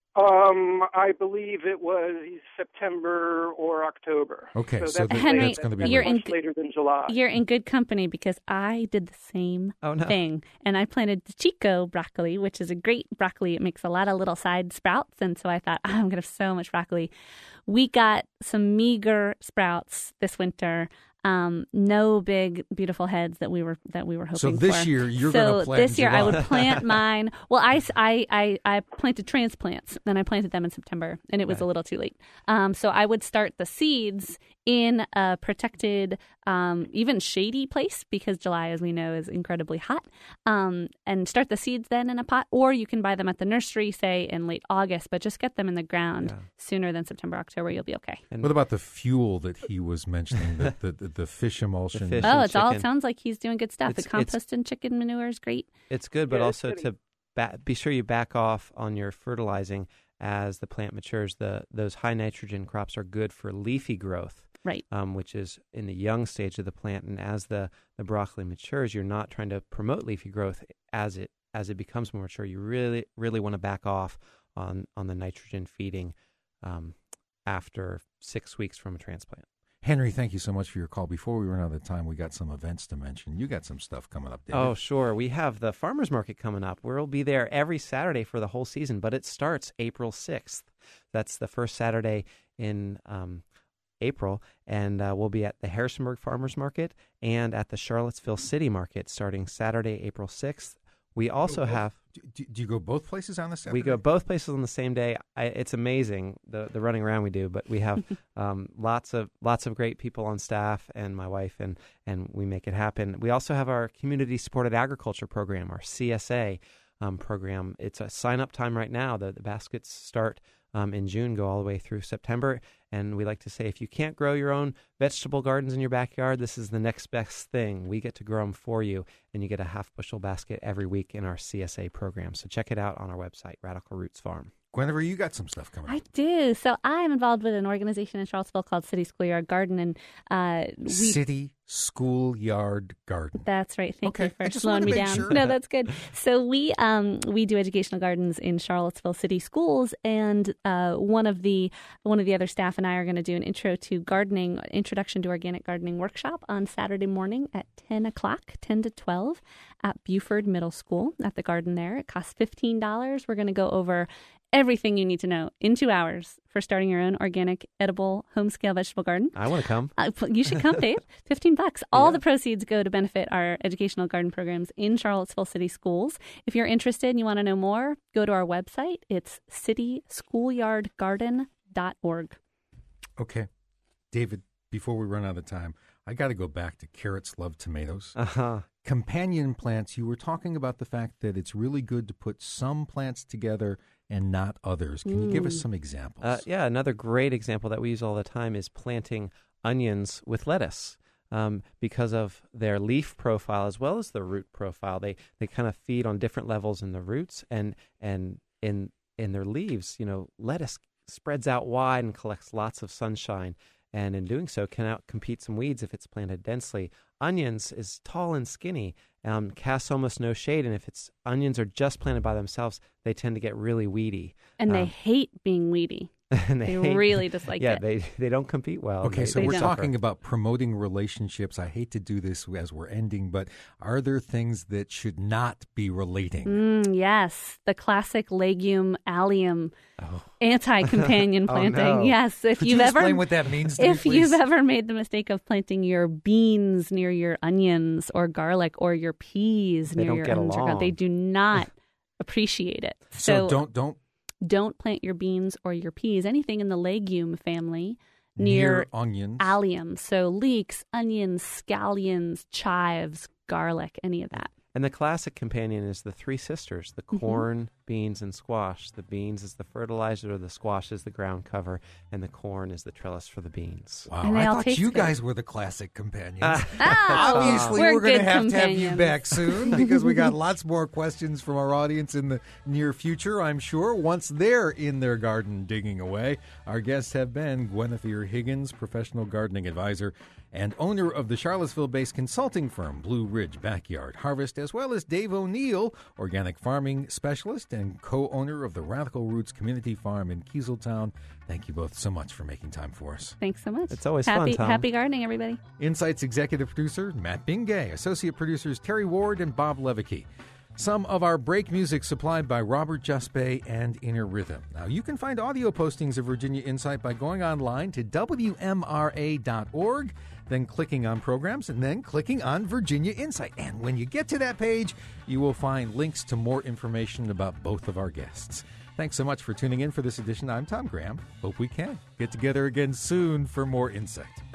Um, I believe it was September or October. Okay, so that's that- Henry, that's gonna be you're much in- later than July. You're in good company because I did the same Oh, no. thing. And I planted the Chico broccoli, which is a great broccoli. It makes a lot of little side sprouts. And so I thought, oh, I'm going to have so much broccoli. We got some meager sprouts this winter. Um, no big, beautiful heads that we were that we were hoping So for. this year you're so going to plant. this in year I July. would plant mine. Well, I, I, I, I planted transplants, and I planted them in September, and it was Right. a little too late. Um, so I would start the seeds in a protected, um, even shady place, because July, as we know, is incredibly hot. Um, and start the seeds then in a pot, or you can buy them at the nursery, say in late August, but just get them in the ground Yeah. sooner than September, October. You'll be okay. And What about the fuel that he was mentioning? The the, the, the fish emulsion. fish. Oh, and it's all. It chicken. sounds like he's doing good stuff. It's- the it's- compost and chicken manure is great. It's good, but Yeah, it's also pretty- to ba- be sure you back off on your fertilizing as the plant matures. The those high nitrogen crops are good for leafy growth, Right. um, which is in the young stage of the plant. And as the, the broccoli matures, you're not trying to promote leafy growth as it as it becomes more mature. You really really want to back off on on the nitrogen feeding um, after six weeks from a transplant. Henry, thank you so much for your call. Before we run out of time, we got some events to mention. You got some stuff coming up, David. Oh, sure. We have the farmers market coming up. We'll be there every Saturday for the whole season, but it starts April sixth. That's the first Saturday in um, April, and uh, we'll be at the Harrisonburg Farmers Market and at the Charlottesville City Market starting Saturday, April sixth. We also both? have Do, do you go both places on the Saturday? we go both places on the same day. I, it's amazing the the running around we do, but we have um, lots of lots of great people on staff and my wife, and and we make it happen. We also have our community supported agriculture program, our C S A um, program. It's a sign up time right now. The the baskets start um, in June, go all the way through September. And we like to say, if you can't grow your own vegetable gardens in your backyard, this is the next best thing. We get to grow them for you, and you get a half bushel basket every week in our C S A program. So check it out on our website, Radical Roots Farm. Guinevere, you got some stuff coming I up. do. So I'm involved with an organization in Charlottesville called City Schoolyard Garden, and uh, we. City Schoolyard Garden. That's right. Thank Okay, you I for just slowing wanted me to make down. sure. No, that's good. So we um we do educational gardens in Charlottesville City Schools, and uh, one of the one of the other staff and I are going to do an intro to gardening, introduction to organic gardening workshop on Saturday morning at ten o'clock, ten to twelve, at Buford Middle School at the garden there. It costs fifteen dollars. We're going to go over everything you need to know in two hours for starting your own organic, edible, home-scale vegetable garden. I want to come. Uh, you should come, Dave. Fifteen bucks. All Yeah. the proceeds go to benefit our educational garden programs in Charlottesville City Schools. If you're interested and you want to know more, go to our website. It's city schoolyard garden dot org. Okay. David, before we run out of time, I got to go back to carrots love tomatoes. Uh-huh. Companion plants, you were talking about the fact that it's really good to put some plants together and not others. Can you give us Mm. some examples? Uh, yeah, another great example that we use all the time is planting onions with lettuce. um, because of their leaf profile as well as the root profile. They they kind of feed on different levels in the roots, and and in in their leaves. You know, lettuce spreads out wide and collects lots of sunshine, and in doing so can outcompete some weeds if it's planted densely. Onions is tall and skinny, um, casts almost no shade, and if it's onions are just planted by themselves, they tend to get really weedy. And um, they hate being weedy. And they they hate, really dislike yeah, it. Yeah, they, they don't compete well. Okay, they, so they we're suffer. talking about promoting relationships. I hate to do this as we're ending, but are there things that should not be relating? Mm, yes, the classic legume allium oh. anti-companion oh, planting. No. Yes, if Could you've you ever explain what that means to if me, you've please? ever made the mistake of planting your beans near your onions or garlic, or your peas They near don't your get onions or garlic, along. they do not appreciate it. So, don't don't don't plant your beans or your peas, anything in the legume family, near, near onions. allium. So leeks, onions, scallions, chives, garlic, any of that. And the classic companion is the three sisters, the Mm-hmm. corn, beans, and squash. The beans is the fertilizer, the squash is the ground cover, and the corn is the trellis for the beans. Wow, And they I all thought taste you good. guys were the classic companions. Ah, Obviously, we're we're, going to good have to have you companions. back soon because we got lots more questions from our audience in the near future, I'm sure. Once they're in their garden digging away, our guests have been Guinevere Higgins, professional gardening advisor and owner of the Charlottesville-based consulting firm Blue Ridge Backyard Harvest, as well as Dave O'Neill, organic farming specialist and co-owner of the Radical Roots Community Farm in Kieseltown. Thank you both so much for making time for us. Thanks so much. It's always happy, fun, Tom. Happy gardening, everybody. Insight's executive producer, Matt Bingay. Associate producers, Terry Ward and Bob Levicki. Some of our break music supplied by Robert Juspe and Inner Rhythm. Now, you can find audio postings of Virginia Insight by going online to W M R A dot org, then clicking on programs, and then clicking on Virginia Insight. And when you get to that page, you will find links to more information about both of our guests. Thanks so much for tuning in for this edition. I'm Tom Graham. Hope we can get together again soon for more Insight.